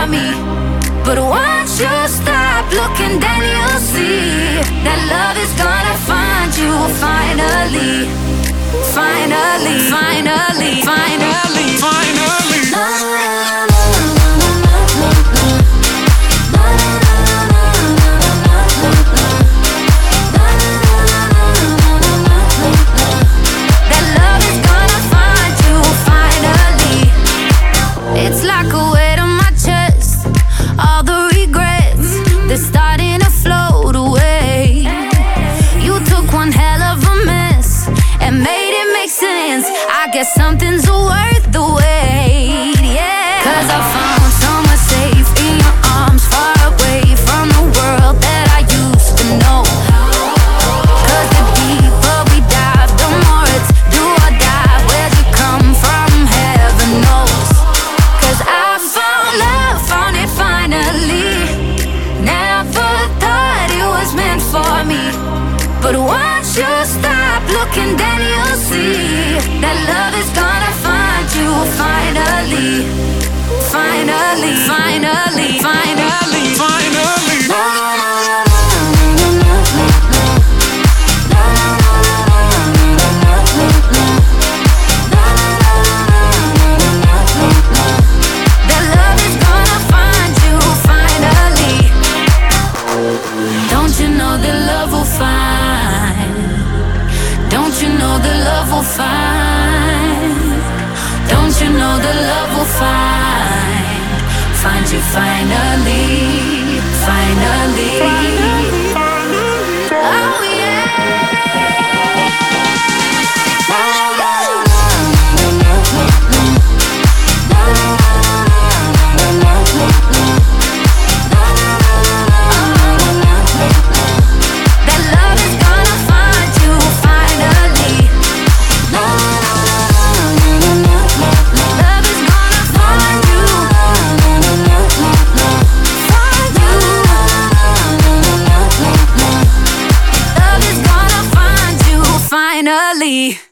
for me. But once you stop looking, then you'll see that love is gonna find you finally. Finally, finally, finally, finally. That love is gonna find you finally. It's like a weight on my chest. All the regrets, they're starting to float away. You took one hell of a mess and made it make sense. I guess something's worth the wait, yeah. 'Cause I found somewhere safe in your arms, far away from the world that I used to know. 'Cause the deeper we dive, the more it's do or die. Where'd you come from, heaven knows. 'Cause I found love, found it finally. Never thought it was meant for me. But once you stop looking, then you'll see that love is gonna find you finally. Finally, finally, finally, finally. That love is gonna find you finally. Don't you know that love will find? Don't you know that love will find? Don't you know that love will find you finally, finally. Oh yeah. That love is gonna find you finally. Love is gonna find you. Find you. Love is gonna find you finally.